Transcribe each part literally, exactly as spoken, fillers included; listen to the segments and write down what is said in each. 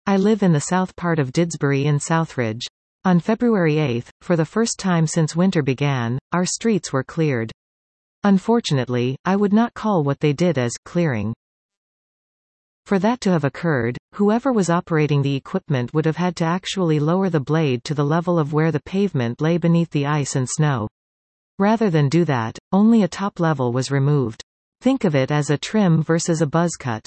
I live in the south part of Didsbury in Southridge. On February eighth, for the first time since winter began, our streets were cleared. Unfortunately, I would not call what they did as clearing. For that to have occurred, whoever was operating the equipment would have had to actually lower the blade to the level of where the pavement lay beneath the ice and snow. Rather than do that, only a top level was removed. Think of it as a trim versus a buzz cut.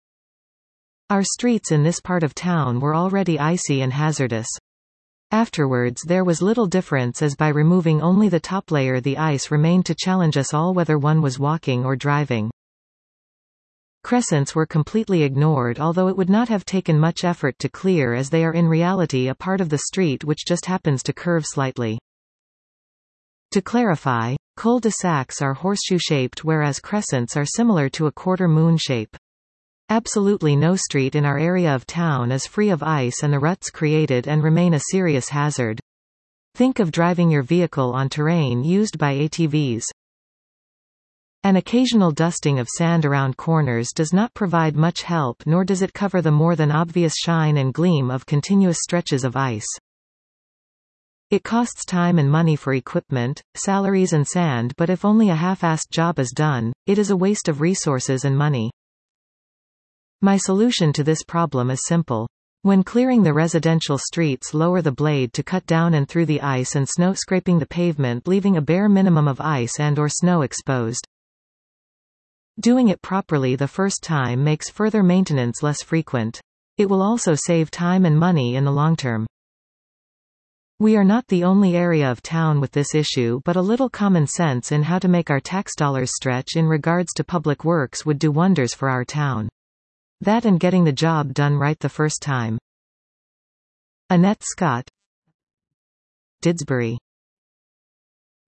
Our streets in this part of town were already icy and hazardous. Afterwards there was little difference, as by removing only the top layer the ice remained to challenge us all whether one was walking or driving. Crescents were completely ignored, although it would not have taken much effort to clear, as they are in reality a part of the street which just happens to curve slightly. To clarify, cul-de-sacs are horseshoe-shaped whereas crescents are similar to a quarter-moon shape. Absolutely no street in our area of town is free of ice, and the ruts created and remain a serious hazard. Think of driving your vehicle on terrain used by A T Vs. An occasional dusting of sand around corners does not provide much help, nor does it cover the more than obvious shine and gleam of continuous stretches of ice. It costs time and money for equipment, salaries and sand, but if only a half-assed job is done, it is a waste of resources and money. My solution to this problem is simple. When clearing the residential streets, lower the blade to cut down and through the ice and snow, scraping the pavement, leaving a bare minimum of ice and or snow exposed. Doing it properly the first time makes further maintenance less frequent. It will also save time and money in the long term. We are not the only area of town with this issue, but a little common sense in how to make our tax dollars stretch in regards to public works would do wonders for our town. That and getting the job done right the first time. Annette Scott, Didsbury.